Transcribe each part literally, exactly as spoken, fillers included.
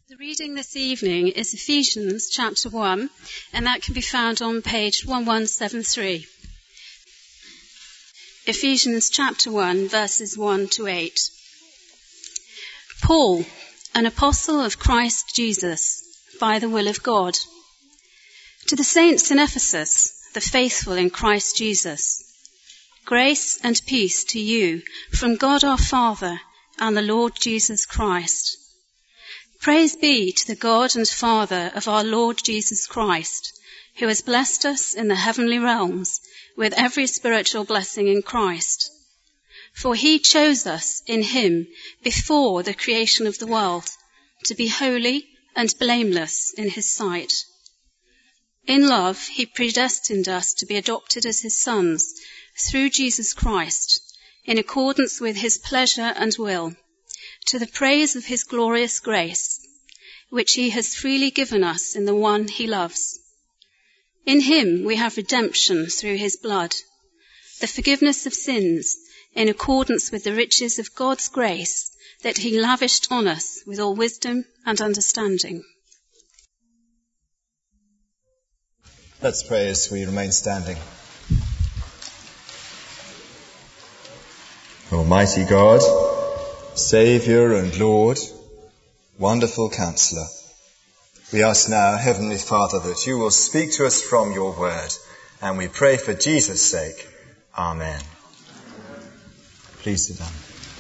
The reading this evening is Ephesians chapter one, and that can be found on page eleven seventy-three. Ephesians chapter one, verses one to eight. Paul, an apostle of Christ Jesus, by the will of God. To the saints in Ephesus, the faithful in Christ Jesus. Grace and peace to you from God our Father and the Lord Jesus Christ. Praise be to the God and Father of our Lord Jesus Christ, who has blessed us in the heavenly realms with every spiritual blessing in Christ. For he chose us in him before the creation of the world to be holy and blameless in his sight. In love, he predestined us to be adopted as his sons through Jesus Christ, in accordance with his pleasure and will, to the praise of his glorious grace, which he has freely given us in the one he loves. In him we have redemption through his blood, the forgiveness of sins, in accordance with the riches of God's grace that he lavished on us with all wisdom and understanding. Let's pray as we remain standing. Almighty God, Saviour and Lord, wonderful Counselor, we ask now, Heavenly Father, that you will speak to us from your word, and we pray for Jesus' sake. Amen. Please sit down.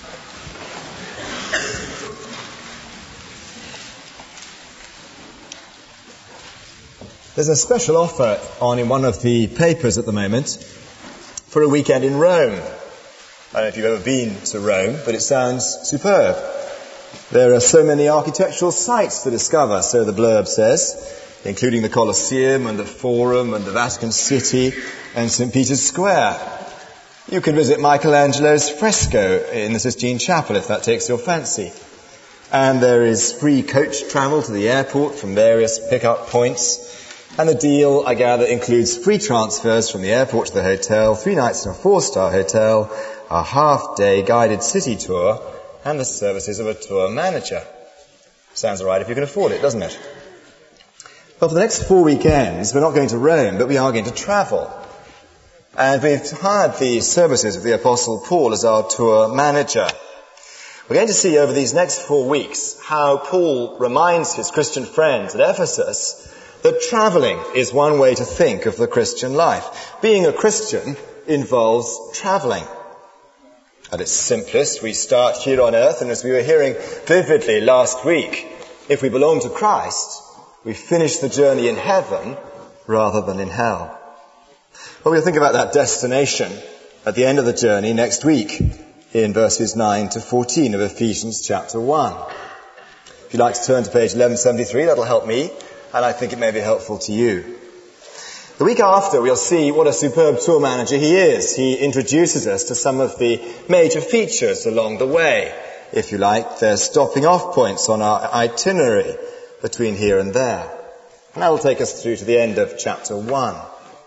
There's a special offer on in one of the papers at the moment for a weekend in Rome. I don't know if you've ever been to Rome, but it sounds superb. There are so many architectural sites to discover, so the blurb says, including the Colosseum and the Forum and the Vatican City and Saint Peter's Square. You can visit Michelangelo's fresco in the Sistine Chapel if that takes your fancy. And there is free coach travel to the airport from various pick-up points. And the deal, I gather, includes free transfers from the airport to the hotel, three nights in a four-star hotel, a half-day guided city tour, and the services of a tour manager. Sounds all right if you can afford it, doesn't it? Well, for the next four weekends, we're not going to Rome, but we are going to travel. And we've hired the services of the Apostle Paul as our tour manager. We're going to see over these next four weeks how Paul reminds his Christian friends at Ephesus that travelling is one way to think of the Christian life. Being a Christian involves travelling. At its simplest, we start here on earth, and as we were hearing vividly last week, if we belong to Christ, we finish the journey in heaven rather than in hell. Well, we'll think about that destination at the end of the journey next week in verses nine to fourteen of Ephesians chapter one. If you'd like to turn to page eleven seventy-three, that'll help me, and I think it may be helpful to you. The week after, we'll see what a superb tour manager he is. He introduces us to some of the major features along the way. If you like, they're stopping off points on our itinerary between here and there. And that will take us through to the end of chapter one.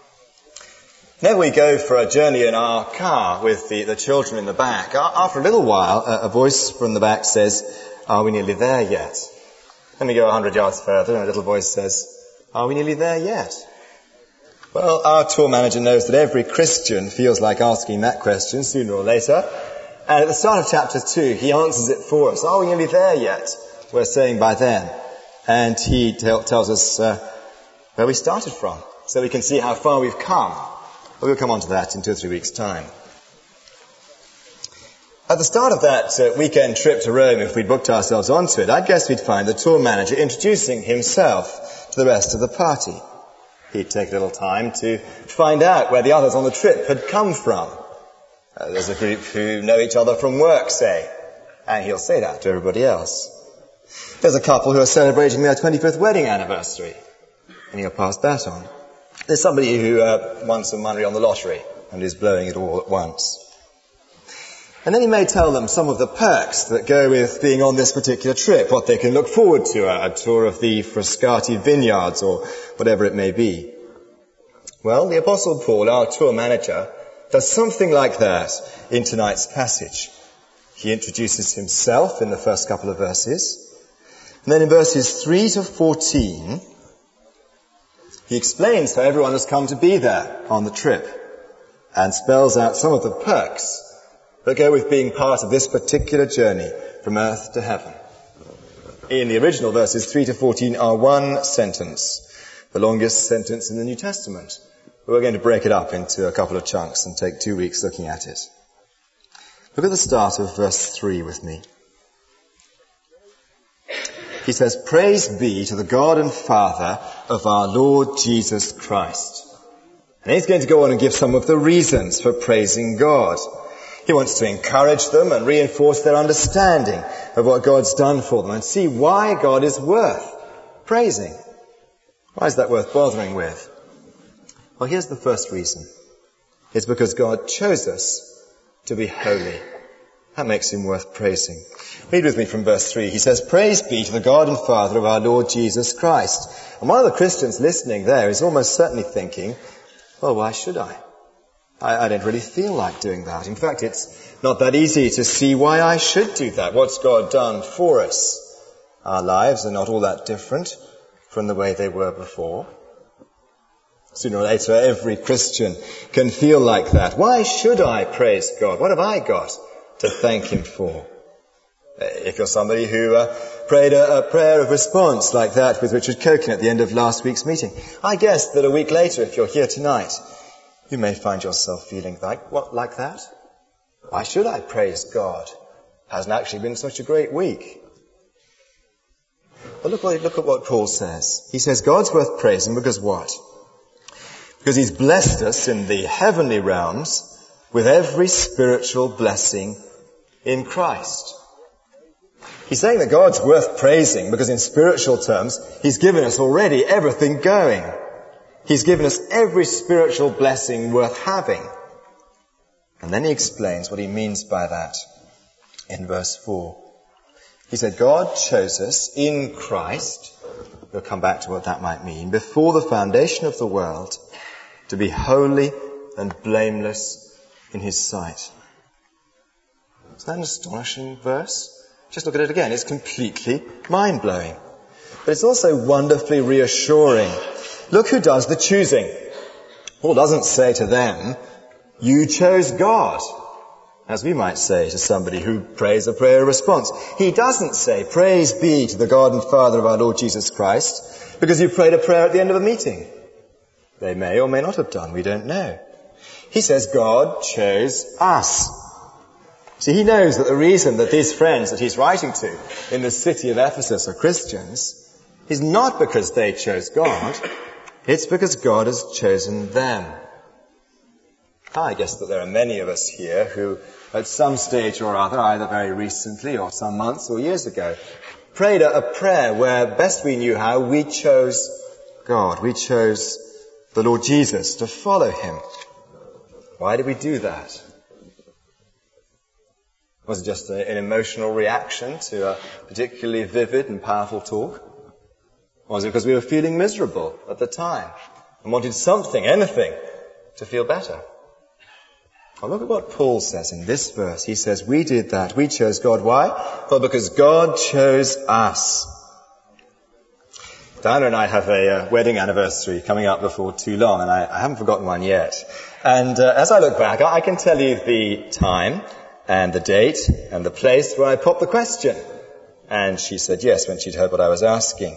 Then we go for a journey in our car with the, the children in the back. After a little while, a voice from the back says, "Are we nearly there yet?" Then we go a hundred yards further and a little voice says, "Are we nearly there yet?" Well, our tour manager knows that every Christian feels like asking that question sooner or later. And at the start of chapter two, he answers it for us. Are we nearly there yet? We're saying by then. And he tell, tells us uh, where we started from, so we can see how far we've come. We'll come on to that in two or three weeks' time. At the start of that uh, weekend trip to Rome, if we'd booked ourselves onto it, I guess we'd find the tour manager introducing himself to the rest of the party. He'd take a little time to find out where the others on the trip had come from. Uh, there's a group who know each other from work, say, and he'll say that to everybody else. There's a couple who are celebrating their twenty-fifth wedding anniversary, and he'll pass that on. There's somebody who uh, won some money on the lottery and is blowing it all at once. And then he may tell them some of the perks that go with being on this particular trip, what they can look forward to, a, a tour of the Frascati vineyards or whatever it may be. Well, the Apostle Paul, our tour manager, does something like that in tonight's passage. He introduces himself in the first couple of verses. And then in verses three to fourteen, he explains how everyone has come to be there on the trip and spells out some of the perks that go with being part of this particular journey from earth to heaven. In the original verses, three to fourteen are one sentence, the longest sentence in the New Testament. But we're going to break it up into a couple of chunks and take two weeks looking at it. Look at the start of verse three with me. He says, "Praise be to the God and Father of our Lord Jesus Christ." And he's going to go on and give some of the reasons for praising God. He wants to encourage them and reinforce their understanding of what God's done for them and see why God is worth praising. Why is that worth bothering with? Well, here's the first reason. It's because God chose us to be holy. That makes him worth praising. Read with me from verse three. He says, "Praise be to the God and Father of our Lord Jesus Christ." And one of the Christians listening there is almost certainly thinking, well, why should I? I, I don't really feel like doing that. In fact, it's not that easy to see why I should do that. What's God done for us? Our lives are not all that different from the way they were before. Sooner or later, every Christian can feel like that. Why should I praise God? What have I got to thank him for? If you're somebody who uh, prayed a, a prayer of response like that with Richard Cokin at the end of last week's meeting, I guess that a week later, if you're here tonight, you may find yourself feeling like, what, like that? Why should I praise God? Hasn't actually been such a great week. But look, what, look at what Paul says. He says God's worth praising because what? Because he's blessed us in the heavenly realms with every spiritual blessing in Christ. He's saying that God's worth praising because in spiritual terms, he's given us already everything going. He's given us every spiritual blessing worth having. And then he explains what he means by that in verse four. He said, God chose us in Christ, we'll come back to what that might mean, before the foundation of the world, to be holy and blameless in his sight. Isn't that an astonishing verse? Just look at it again. It's completely mind-blowing. But it's also wonderfully reassuring. Look who does the choosing. Paul doesn't say to them, you chose God, as we might say to somebody who prays a prayer response. He doesn't say, praise be to the God and Father of our Lord Jesus Christ, because you prayed a prayer at the end of a meeting. They may or may not have done, we don't know. He says God chose us. See, he knows that the reason that these friends that he's writing to in the city of Ephesus are Christians is not because they chose God, it's because God has chosen them. I guess that there are many of us here who, at some stage or other, either very recently or some months or years ago, prayed a, a prayer where, best we knew how, we chose God. We chose the Lord Jesus to follow him. Why did we do that? Was it just a, an emotional reaction to a particularly vivid and powerful talk? Or was it because we were feeling miserable at the time and wanted something, anything, to feel better? Well, look at what Paul says in this verse. He says, we did that. We chose God. Why? Well, because God chose us. Diana and I have a uh, wedding anniversary coming up before too long, and I, I haven't forgotten one yet. And uh, as I look back, I, I can tell you the time and the date and the place where I popped the question. And she said yes when she'd heard what I was asking.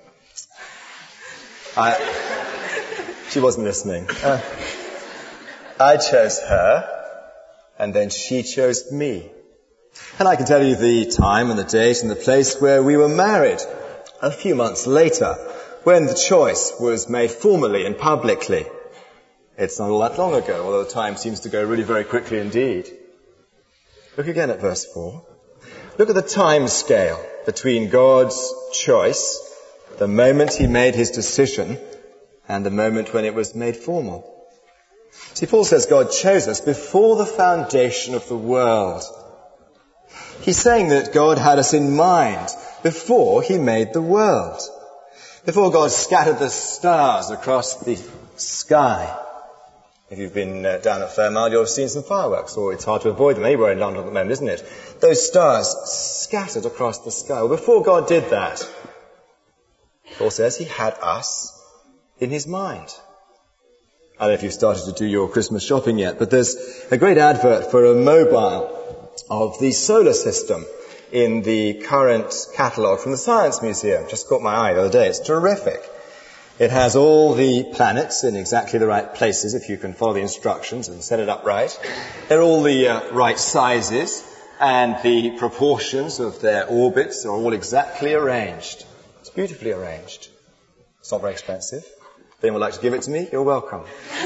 I, she wasn't listening. Uh, I chose her, and then she chose me. And I can tell you the time and the date and the place where we were married a few months later, when the choice was made formally and publicly. It's not all that long ago, although the time seems to go really very quickly indeed. Look again at verse four. Look at the time scale between God's choice, the moment he made his decision, and the moment when it was made formal. See, Paul says God chose us before the foundation of the world. He's saying that God had us in mind before he made the world. Before God scattered the stars across the sky If you've been uh, down at Fairmount, you'll have seen some fireworks, or it's hard to avoid them anywhere in London at the moment, isn't it? Those stars scattered across the sky. Well, before God did that, Paul says he had us in his mind. I don't know if you've started to do your Christmas shopping yet, but there's a great advert for a mobile of the solar system in the current catalogue from the Science Museum. Just caught my eye the other day. It's terrific. It has all the planets in exactly the right places if you can follow the instructions and set it up right. They're all the uh, right sizes, and the proportions of their orbits are all exactly arranged. It's beautifully arranged. It's not very expensive. If anyone would like to give it to me, you're welcome.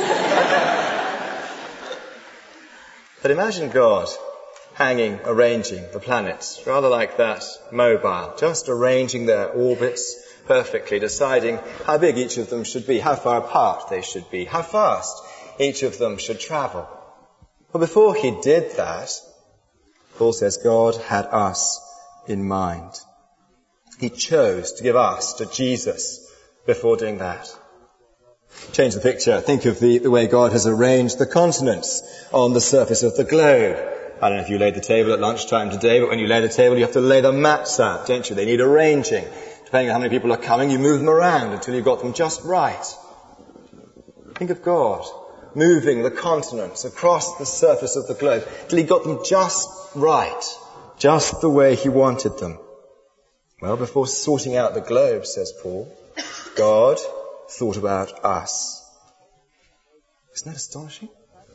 But imagine God hanging, arranging the planets, rather like that mobile, just arranging their orbits perfectly, deciding how big each of them should be, how far apart they should be, how fast each of them should travel. But before he did that, Paul says God had us in mind. He chose to give us to Jesus before doing that. Change the picture. Think of the, the way God has arranged the continents on the surface of the globe. I don't know if you laid the table at lunchtime today, but when you lay the table, you have to lay the mats out, don't you? They need arranging. Depending on how many people are coming, you move them around until you've got them just right. Think of God moving the continents across the surface of the globe till he got them just right, just the way he wanted them. Well, before sorting out the globe, says Paul, God thought about us. Isn't that astonishing?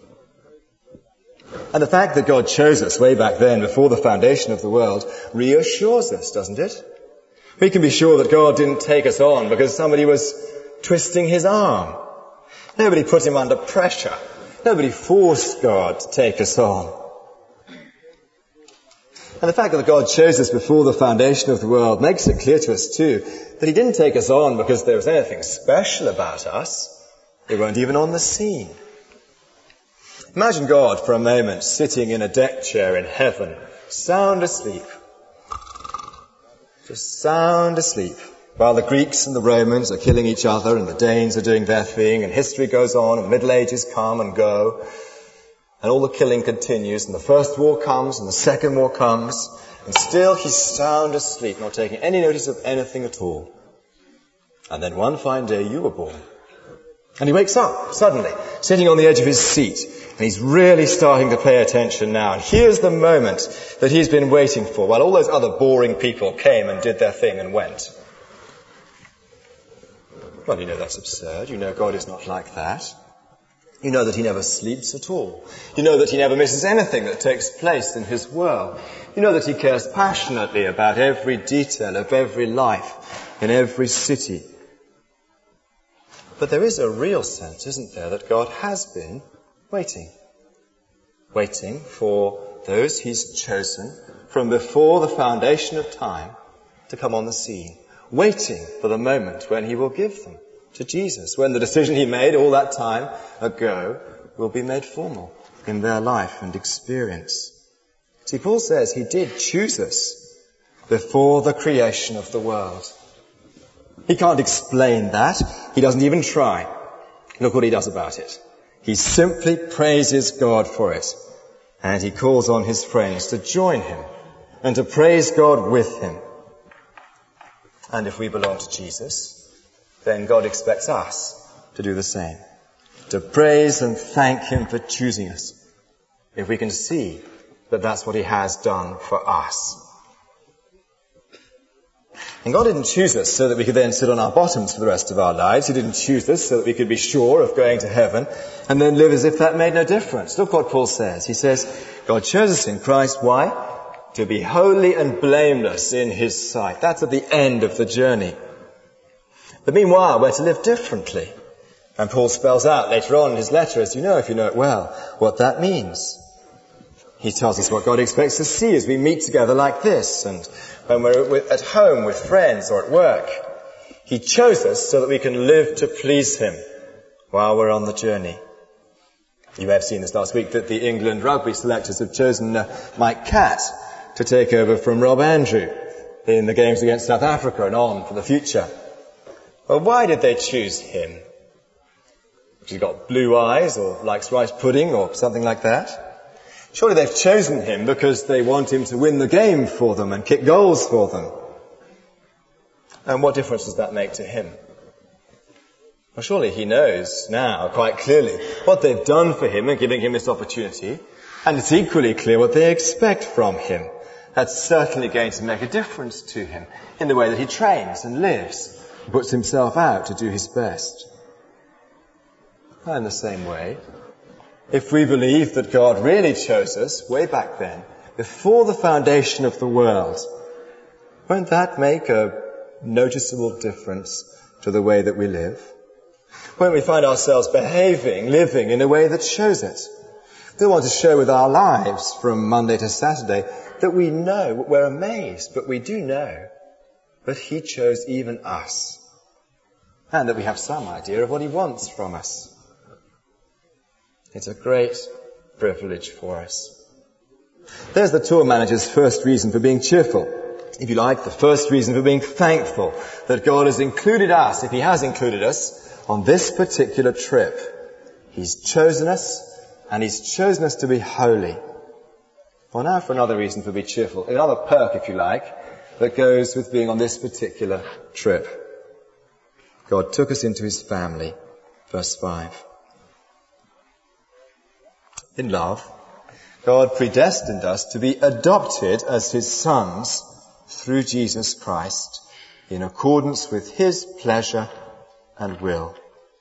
And the fact that God chose us way back then, before the foundation of the world, reassures us, doesn't it? We can be sure that God didn't take us on because somebody was twisting his arm. Nobody put him under pressure. Nobody forced God to take us on. And the fact that God chose us before the foundation of the world makes it clear to us too that he didn't take us on because there was anything special about us. We weren't even on the scene. Imagine God for a moment sitting in a deck chair in heaven, sound asleep. Just sound asleep, while the Greeks and the Romans are killing each other and the Danes are doing their thing and history goes on and Middle Ages come and go and all the killing continues and the first war comes and the second war comes and still he's sound asleep, not taking any notice of anything at all. And then one fine day you were born. And he wakes up suddenly, sitting on the edge of his seat, and he's really starting to pay attention now. And here's the moment that he's been waiting for, while all those other boring people came and did their thing and went. Well, you know that's absurd. You know God is not like that. You know that he never sleeps at all. You know that he never misses anything that takes place in his world. You know that he cares passionately about every detail of every life in every city. But there is a real sense, isn't there, that God has been waiting. Waiting for those he's chosen from before the foundation of time to come on the scene. Waiting for the moment when he will give them to Jesus, when the decision he made all that time ago will be made formal in their life and experience. See, Paul says he did choose us before the creation of the world. He can't explain that. He doesn't even try. Look what he does about it. He simply praises God for it. And he calls on his friends to join him and to praise God with him. And if we belong to Jesus, then God expects us to do the same. To praise and thank him for choosing us. If we can see that that's what he has done for us. And God didn't choose us so that we could then sit on our bottoms for the rest of our lives. He didn't choose us so that we could be sure of going to heaven and then live as if that made no difference. Look what Paul says. He says, God chose us in Christ. Why? To be holy and blameless in his sight. That's at the end of the journey. But meanwhile, we're to live differently. And Paul spells out later on in his letter, as you know, if you know it well, what that means. He tells us what God expects to see as we meet together like this, and when we're at home with friends or at work. He chose us so that we can live to please him while we're on the journey. You may have seen this last week that the England rugby selectors have chosen uh, Mike Catt to take over from Rob Andrew in the games against South Africa and on for the future. Well, why did they choose him? He's got blue eyes or likes rice pudding or something like that. Surely they've chosen him because they want him to win the game for them and kick goals for them. And what difference does that make to him? Well, surely he knows now quite clearly what they've done for him in giving him this opportunity, and it's equally clear what they expect from him. That's certainly going to make a difference to him in the way that he trains and lives, and puts himself out to do his best. And in the same way, if we believe that God really chose us way back then, before the foundation of the world, won't that make a noticeable difference to the way that we live? Won't we find ourselves behaving, living in a way that shows it? We want to show with our lives from Monday to Saturday that we know, we're amazed, but we do know that he chose even us, and that we have some idea of what he wants from us. It's a great privilege for us. There's the tour manager's first reason for being cheerful. If you like, the first reason for being thankful that God has included us, if he has included us, on this particular trip. He's chosen us, and he's chosen us to be holy. Well, now for another reason for being cheerful, another perk, if you like, that goes with being on this particular trip. God took us into his family. Verse five. In love, God predestined us to be adopted as his sons through Jesus Christ, in accordance with his pleasure and will.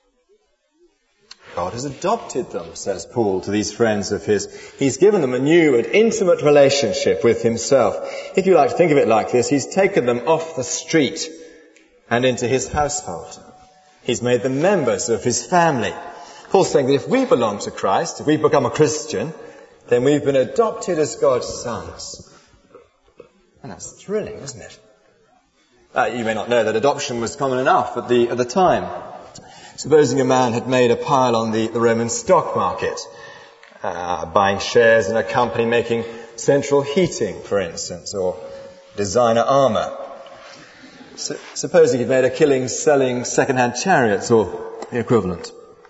God has adopted them, says Paul to these friends of his. He's given them a new and intimate relationship with himself. If you like to think of it like this, he's taken them off the street and into his household. He's made them members of his family. Paul's saying that if we belong to Christ, if we become a Christian, then we've been adopted as God's sons. And that's thrilling, isn't it? Uh, you may not know that adoption was common enough at the, at the time. Supposing a man had made a pile on the, the Roman stock market, uh, buying shares in a company making central heating, for instance, or designer armour. So, supposing he'd made a killing selling second-hand chariots or the equivalent.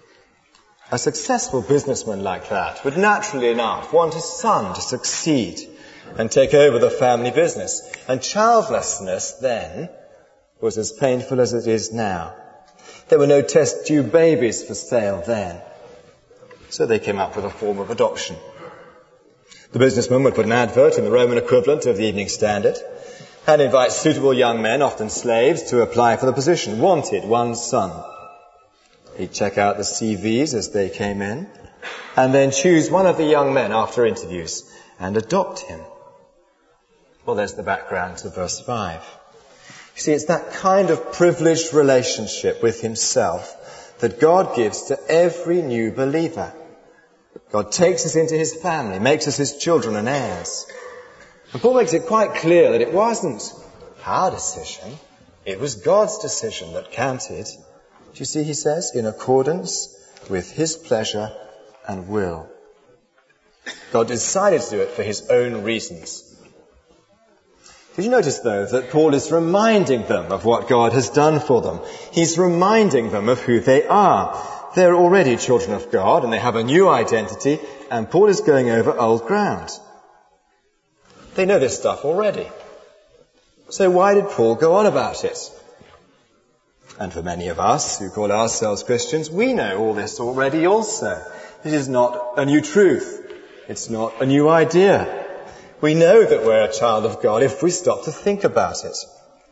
A successful businessman like that would naturally enough want his son to succeed and take over the family business. And childlessness then was as painful as it is now. There were no test tube babies for sale then. So they came up with a form of adoption. The businessman would put an advert in the Roman equivalent of the Evening Standard and invite suitable young men, often slaves, to apply for the position. Wanted one son. He'd check out the C Vs as they came in and then choose one of the young men after interviews and adopt him. Well, there's the background to verse five. You see, it's that kind of privileged relationship with himself that God gives to every new believer. God takes us into his family, makes us his children and heirs. And Paul makes it quite clear that it wasn't our decision, it was God's decision that counted. Do you see, he says, in accordance with his pleasure and will. God decided to do it for his own reasons. Did you notice, though, that Paul is reminding them of what God has done for them? He's reminding them of who they are. They're already children of God, and they have a new identity, and Paul is going over old ground. They know this stuff already. So why did Paul go on about it? And for many of us who call ourselves Christians, we know all this already also. This is not a new truth. It's not a new idea. We know that we're a child of God if we stop to think about it.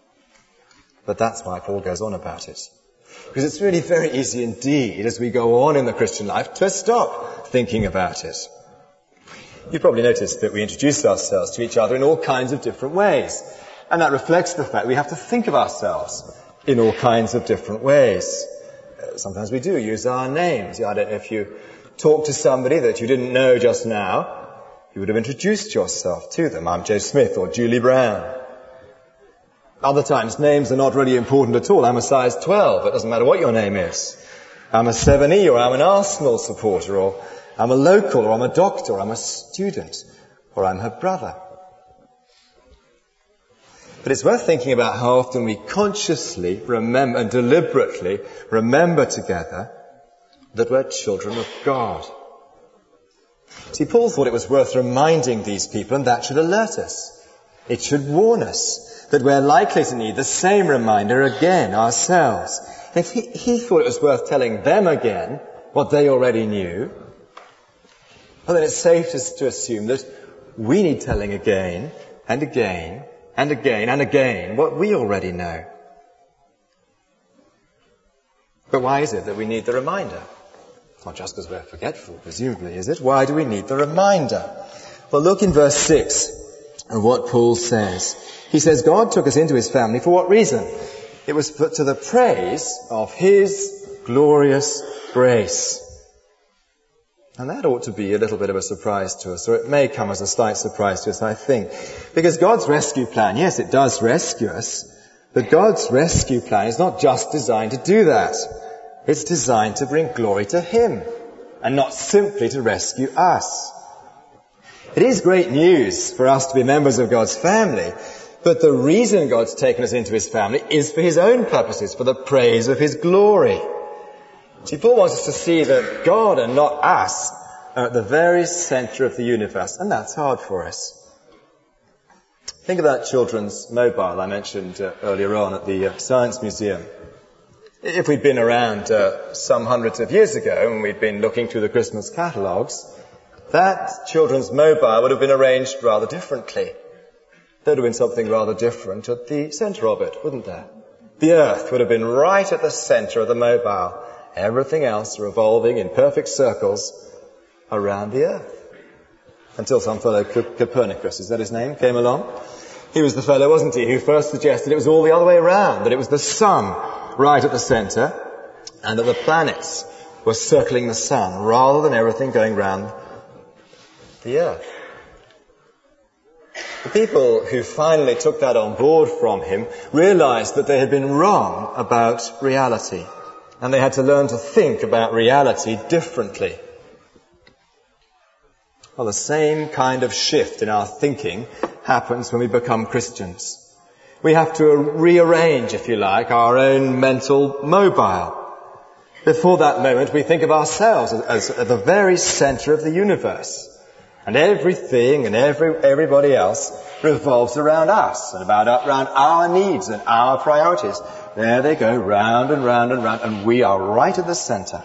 But that's why Paul goes on about it. Because it's really very easy indeed, as we go on in the Christian life, to stop thinking about it. You've probably noticed that we introduce ourselves to each other in all kinds of different ways. And that reflects the fact we have to think of ourselves in all kinds of different ways. Uh, sometimes we do use our names. I don't know if you talk to somebody that you didn't know just now, you would have introduced yourself to them. I'm Joe Smith or Julie Brown. Other times names are not really important at all. I'm a size twelve. It doesn't matter what your name is. I'm a seven E or I'm an Arsenal supporter or I'm a local or I'm a doctor or I'm a student or I'm her brother. But it's worth thinking about how often we consciously remember and deliberately remember together that we're children of God. See, Paul thought it was worth reminding these people, and that should alert us. It should warn us that we're likely to need the same reminder again ourselves. If he, he thought it was worth telling them again what they already knew, well, then it's safe to, to assume that we need telling again and again and again and again what we already know. But why is it that we need the reminder? It's not just because we're forgetful, presumably, is it? Why do we need the reminder? Well, look in verse six of what Paul says. He says, God took us into his family for what reason? It was for, to the praise of his glorious grace. And that ought to be a little bit of a surprise to us, or it may come as a slight surprise to us, I think. Because God's rescue plan, yes, it does rescue us, but God's rescue plan is not just designed to do that. It's designed to bring glory to him, and not simply to rescue us. It is great news for us to be members of God's family, but the reason God's taken us into his family is for his own purposes, for the praise of his glory. See, Paul wants us to see that God and not us are at the very centre of the universe, and that's hard for us. Think of that children's mobile I mentioned uh, earlier on at the uh, Science Museum. If we'd been around uh, some hundreds of years ago and we'd been looking through the Christmas catalogues, that children's mobile would have been arranged rather differently. There would have been something rather different at the centre of it, wouldn't there? The Earth would have been right at the centre of the mobile. Everything else revolving in perfect circles around the Earth. Until some fellow, Copernicus, is that his name, came along. He was the fellow, wasn't he, who first suggested it was all the other way around, that it was the sun right at the centre, and that the planets were circling the sun, rather than everything going round the Earth. The people who finally took that on board from him realised that they had been wrong about reality, and they had to learn to think about reality differently. Well, the same kind of shift in our thinking happens when we become Christians. We have to rearrange, if you like, our own mental mobile. Before that moment, we think of ourselves as, as at the very centre of the universe. And everything and every, everybody else revolves around us and about around our needs and our priorities. There they go, round and round and round, and we are right at the centre.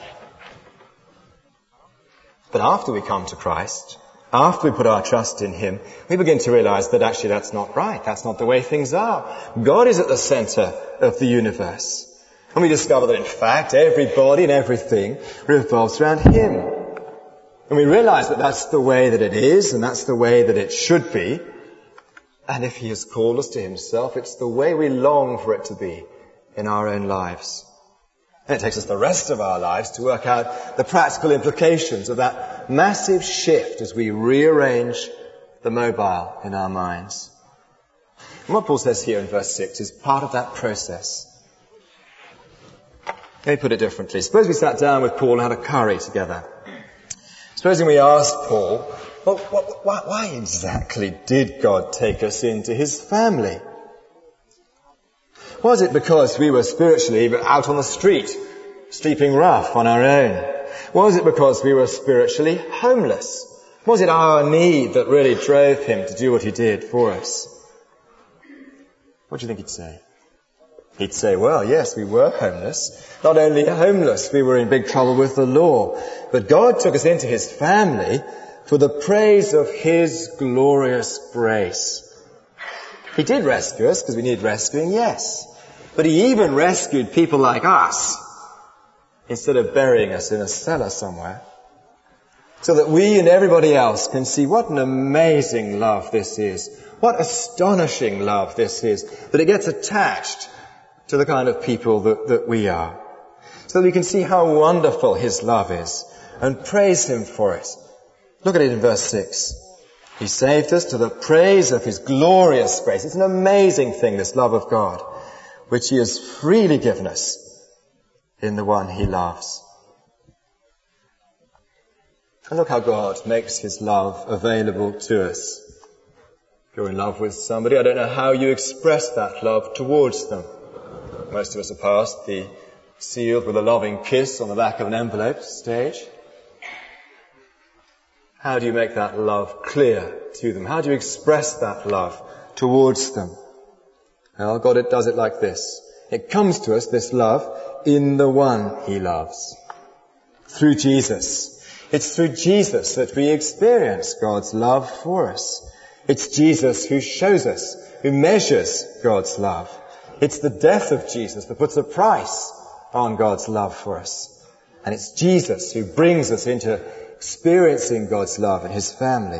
But after we come to Christ, after we put our trust in him, we begin to realise that actually that's not right. That's not the way things are. God is at the centre of the universe. And we discover that in fact everybody and everything revolves around him. And we realise that that's the way that it is, and that's the way that it should be. And if he has called us to himself, it's the way we long for it to be in our own lives. And it takes us the rest of our lives to work out the practical implications of that massive shift as we rearrange the mobile in our minds. And what Paul says here in verse six is part of that process. Let me put it differently. Suppose we sat down with Paul and had a curry together. Supposing we asked Paul, well, why, why exactly did God take us into his family? Was it because we were spiritually out on the street, sleeping rough on our own? Was it because we were spiritually homeless? Was it our need that really drove him to do what he did for us? What do you think he'd say? He'd say, well, yes, we were homeless. Not only homeless, we were in big trouble with the law. But God took us into his family for the praise of his glorious grace. He did rescue us because we needed rescuing, yes. But he even rescued people like us instead of burying us in a cellar somewhere, so that we and everybody else can see what an amazing love this is. What astonishing love this is, that it gets attached to the kind of people that, that we are. So that we can see how wonderful his love is and praise him for it. Look at it in verse six. He saved us to the praise of his glorious grace. It's an amazing thing, this love of God, which he has freely given us in the one he loves. And look how God makes his love available to us. If you're in love with somebody, I don't know how you express that love towards them. Most of us are past the sealed with a loving kiss on the back of an envelope stage? How do you make that love clear to them? How do you express that love towards them? Well, God it does it like this. It comes to us, this love, in the one he loves. Through Jesus. It's through Jesus that we experience God's love for us. It's Jesus who shows us, who measures God's love. It's the death of Jesus that puts a price on God's love for us. And it's Jesus who brings us into experiencing God's love in his family.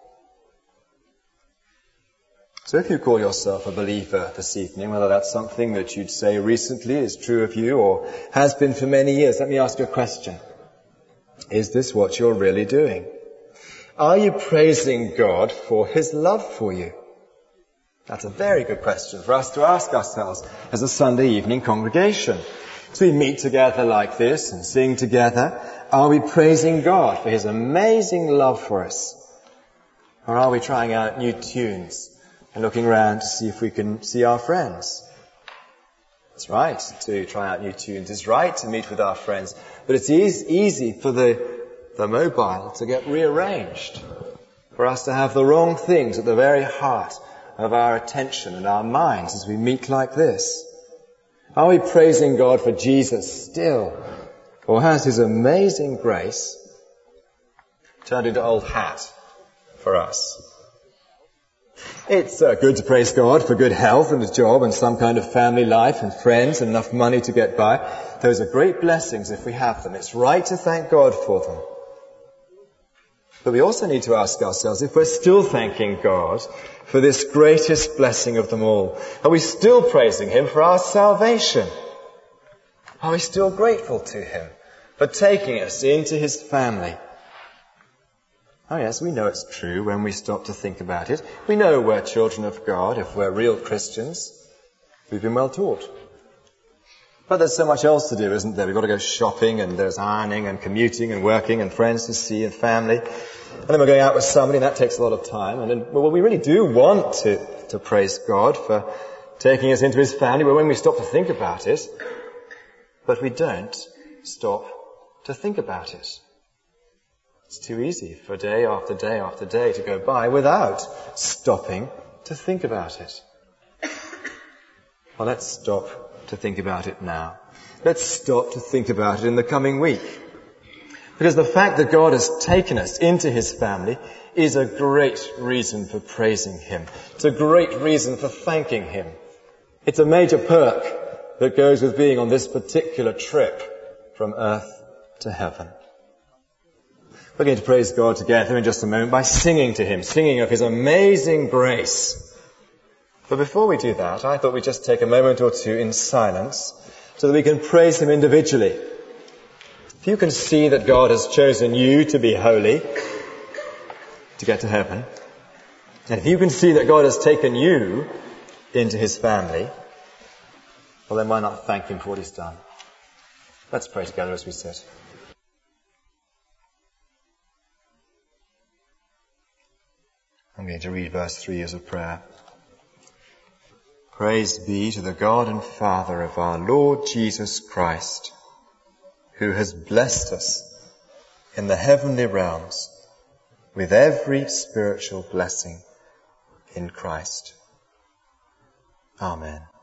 So if you call yourself a believer this evening, whether that's something that you'd say recently is true of you or has been for many years, let me ask you a question. Is this what you're really doing? Are you praising God for his love for you? That's a very good question for us to ask ourselves as a Sunday evening congregation. As we meet together like this and sing together, are we praising God for his amazing love for us? Or are we trying out new tunes and looking around to see if we can see our friends? It's right to try out new tunes. It's right to meet with our friends. But it's easy, easy for the, the mobile to get rearranged. For us to have the wrong things at the very heart of our attention and our minds as we meet like this. Are we praising God for Jesus still? Or has his amazing grace turned into old hat for us? It's uh, good to praise God for good health and a job and some kind of family life and friends and enough money to get by. Those are great blessings if we have them. It's right to thank God for them. But we also need to ask ourselves if we're still thanking God for this greatest blessing of them all. Are we still praising him for our salvation? Are we still grateful to him for taking us into his family? Oh yes, we know it's true when we stop to think about it. We know we're children of God if we're real Christians. We've been well taught. But there's so much else to do, isn't there? We've got to go shopping and there's ironing and commuting and working and friends to see and family. And then we're going out with somebody and that takes a lot of time. And then, well, we really do want to, to praise God for taking us into his family but when we stop to think about it. But we don't stop to think about it. It's too easy for day after day after day to go by without stopping to think about it. Well, let's stop to think about it now. Let's stop to think about it in the coming week. Because the fact that God has taken us into his family is a great reason for praising him. It's a great reason for thanking him. It's a major perk that goes with being on this particular trip from earth to heaven. We're going to praise God together in just a moment by singing to him, singing of his amazing grace. But before we do that, I thought we'd just take a moment or two in silence so that we can praise him individually. If you can see that God has chosen you to be holy, to get to heaven, and if you can see that God has taken you into his family, well then why not thank him for what he's done? Let's pray together as we sit. I'm going to read verse three as a prayer. Praise be to the God and Father of our Lord Jesus Christ, who has blessed us in the heavenly realms with every spiritual blessing in Christ. Amen.